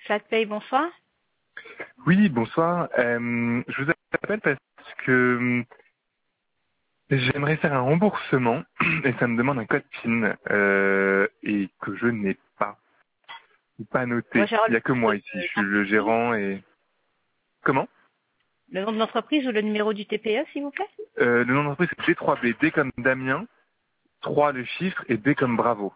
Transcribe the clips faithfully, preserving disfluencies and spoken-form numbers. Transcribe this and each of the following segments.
FlatPay, bonsoir. Oui, bonsoir. Euh, je vous appelle parce que euh, j'aimerais faire un remboursement et ça me demande un code PIN euh, et que je n'ai pas ou pas noté. Moi, Il n'y a que moi ici. Je suis le gérant et... Comment le nom de l'entreprise ou le numéro du T P E, s'il vous plaît? euh, Le nom d'entreprise c'est D trois B. D comme Damien, trois le chiffre et B comme Bravo.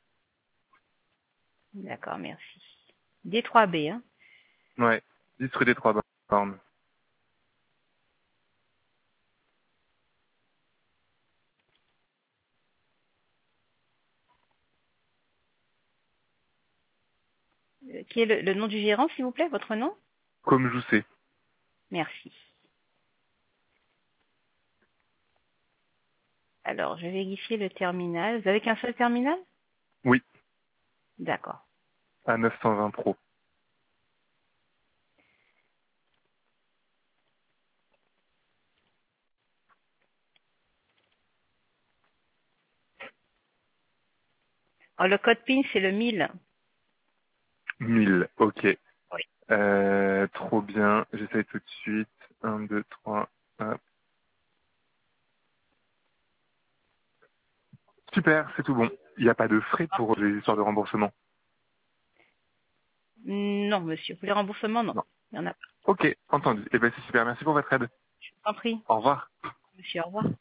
D'accord, merci. D trois B, hein. Ouais, dix rue des Trois Bornes. Euh, Qui est le, le nom du gérant, s'il vous plaît, votre nom? Comme je sais. Merci. Alors, je vais vérifier le terminal. Vous avez qu'un seul terminal? Oui, D'accord. à neuf cent vingt Pro. Alors, le code PIN, c'est le mille. mille, ok. Oui. Euh, trop bien, j'essaye tout de suite. un, deux, trois, hop. Super, c'est tout bon. Il n'y a pas de frais pour les histoires de remboursement. Non, monsieur. Pour les remboursements, non. Non. Il y en a pas. Ok, entendu. Eh bien, c'est super. Merci pour votre aide. Je vous en prie. Au revoir. Monsieur, au revoir.